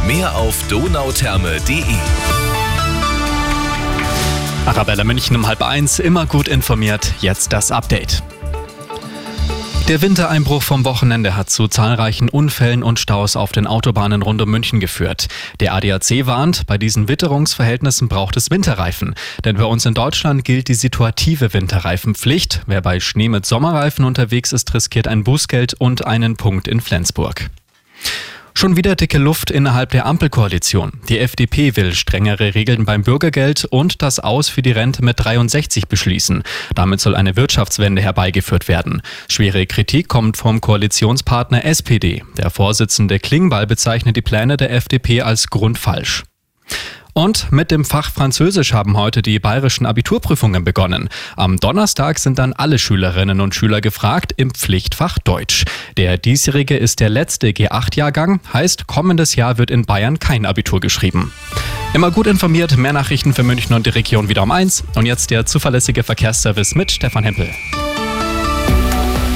Mehr auf donautherme.de. Arabella München um 12:30, immer gut informiert, jetzt das Update. Der Wintereinbruch vom Wochenende hat zu zahlreichen Unfällen und Staus auf den Autobahnen rund um München geführt. Der ADAC warnt, bei diesen Witterungsverhältnissen braucht es Winterreifen. Denn bei uns in Deutschland gilt die situative Winterreifenpflicht. Wer bei Schnee mit Sommerreifen unterwegs ist, riskiert ein Bußgeld und einen Punkt in Flensburg. Schon wieder dicke Luft innerhalb der Ampelkoalition. Die FDP will strengere Regeln beim Bürgergeld und das Aus für die Rente mit 63 beschließen. Damit soll eine Wirtschaftswende herbeigeführt werden. Schwere Kritik kommt vom Koalitionspartner SPD. Der Vorsitzende Klingbeil bezeichnet die Pläne der FDP als grundfalsch. Und mit dem Fach Französisch haben heute die bayerischen Abiturprüfungen begonnen. Am Donnerstag sind dann alle Schülerinnen und Schüler gefragt im Pflichtfach Deutsch. Der diesjährige ist der letzte G8-Jahrgang, heißt kommendes Jahr wird in Bayern kein Abitur geschrieben. Immer gut informiert, mehr Nachrichten für München und die Region wieder um 1. Und jetzt der zuverlässige Verkehrsservice mit Stefan Hempel.